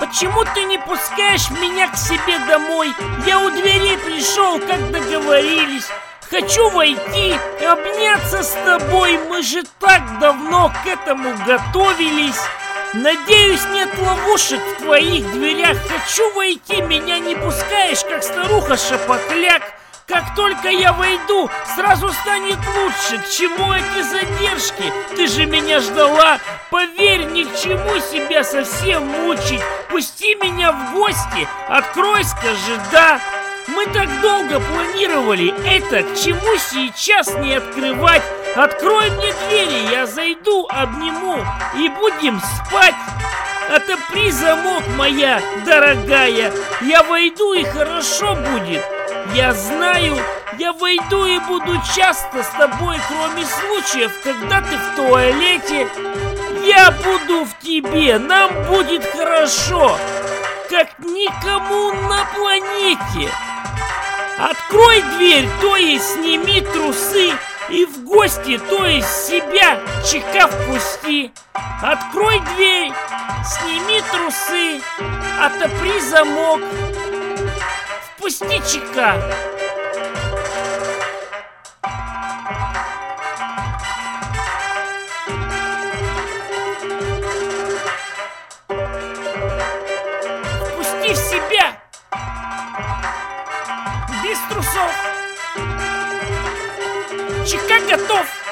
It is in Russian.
почему ты не пускаешь меня к себе домой? Я у двери пришел, как договорились. Хочу войти, обняться с тобой. Мы же так давно к этому готовились. Надеюсь, нет ловушек в твоих дверях. Хочу войти, меня не пускаешь, как старуха Шапокляк. Как только я войду, сразу станет лучше. К чему эти задержки? Ты же меня ждала. Поверь, ни к чему себя совсем мучить. Пусти меня в гости, открой, скажи «да». Мы так долго планировали это, к чему сейчас не открывать? Открой мне двери, я зайду, обниму и будем спать. Отопри замок, моя дорогая. Я войду, и хорошо будет. Я знаю, я войду и буду часто с тобой, кроме случаев, когда ты в туалете. Я буду в тебе, нам будет хорошо, как никому на планете. Открой дверь, то есть сними трусы, и в гости, то есть себя, ЧК впусти. Открой дверь, сними трусы, отопри замок, впусти ЧК. Впусти в себя. Без трусов. ЧК готов.